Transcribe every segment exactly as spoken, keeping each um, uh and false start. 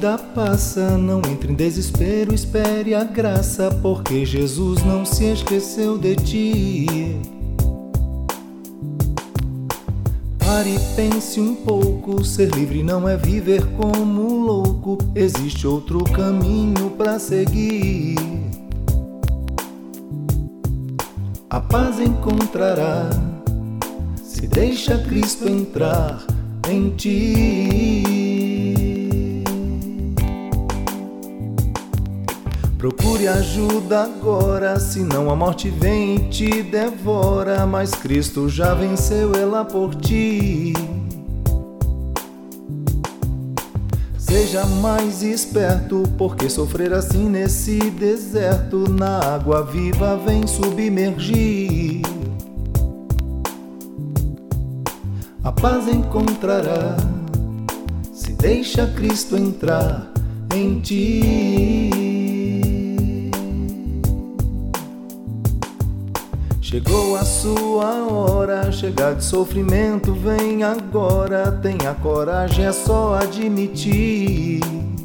vida passa, não entre em desespero, espere a graça, porque Jesus não se esqueceu de ti. Pare e pense um pouco, ser livre não é viver como louco, existe outro caminho pra seguir. A paz encontrará, se deixa Cristo entrar em ti. Procure ajuda agora, senão a morte vem e te devora, mas Cristo já venceu ela por ti. Seja mais esperto, porque sofrer assim nesse deserto, na água viva vem submergir. A paz encontrará, se deixa Cristo entrar em ti. Chegou a sua hora, chegar de sofrimento, vem agora. Tenha coragem, é só admitir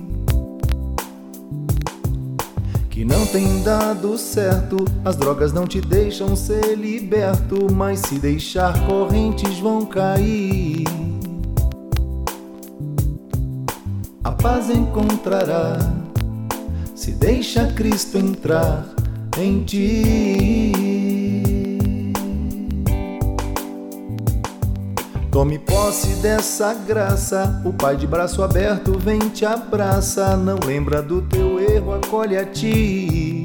que não tem dado certo. As drogas não te deixam ser liberto, mas se deixar correntes vão cair. A paz encontrará, se deixa Cristo entrar em ti. Tome posse dessa graça, o Pai de braço aberto vem te abraça. Não lembra do teu erro, acolhe a ti.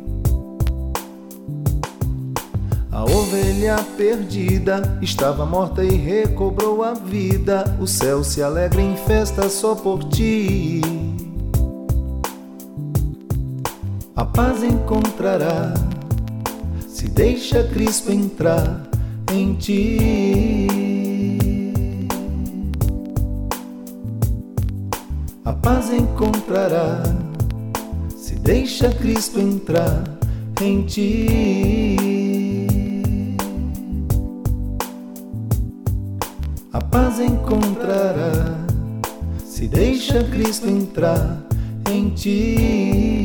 A ovelha perdida estava morta e recobrou a vida. O céu se alegra em festa só por ti. A paz encontrará, se deixa Cristo entrar em ti. A paz encontrará, se deixa Cristo entrar em ti. A paz encontrará, se deixa Cristo entrar em ti.